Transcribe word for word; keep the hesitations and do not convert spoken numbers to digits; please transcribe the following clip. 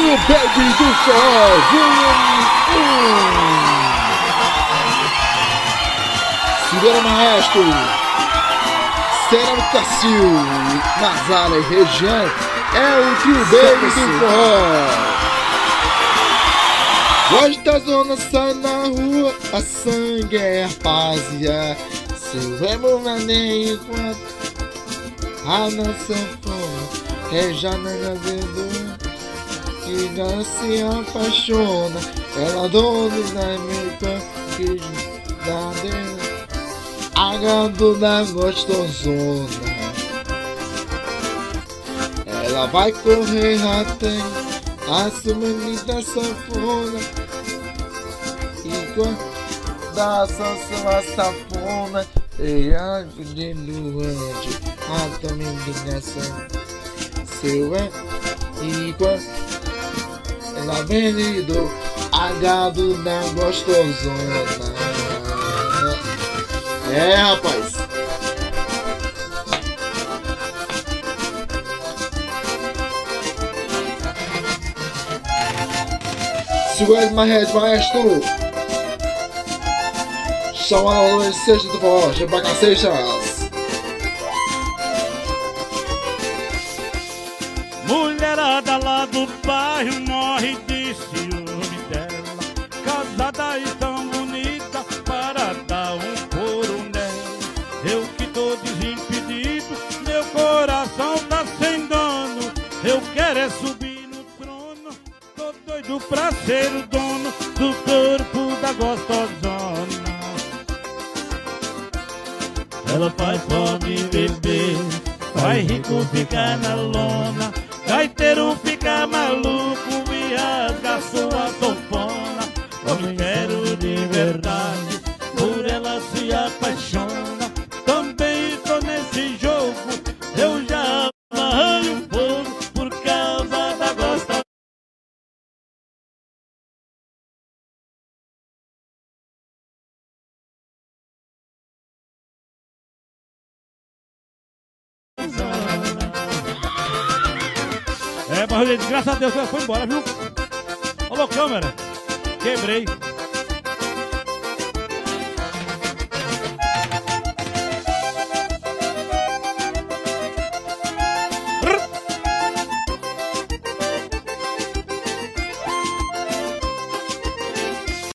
Trio Baby do Forró, volume um. Segura Maestro, Cerâmica Sil, Nazaré região, é o Trio Baby do Forró. Hoje da zona sai na rua, a sangue é rapaziada. Seu remo maneio enquanto a nossa fome é já na gaveta. Que não se apaixona, ela dona da minha que dá dentro, a gandula gostosona. Ela vai correr até a sua sanfona, enquanto da sua sanfona e a de luante, a também nessa seu é enquanto ela vendeu a gado na gostosona. É, rapaz. Segura mais maestro. Chama a luz, seja do forró, chama Seixas. Mulherada lá do bairro morre de ciúme dela, casada e tão bonita para dar um couro nela. Eu que tô desimpedido, meu coração tá sem dono. Eu quero é subir no trono, tô doido pra ser o dono do corpo da gostosona. Ela faz fome beber, faz rico ficar na lona, gaiteiro fica maluco e rasga sua sanfona. Eu quero de verdade, por ela se apaixona. Também tô nesse jogo, eu já amarrei um fogo por causa da gostosa. É, mas gente, graças a Deus ela foi embora, viu? Alô, câmera, quebrei.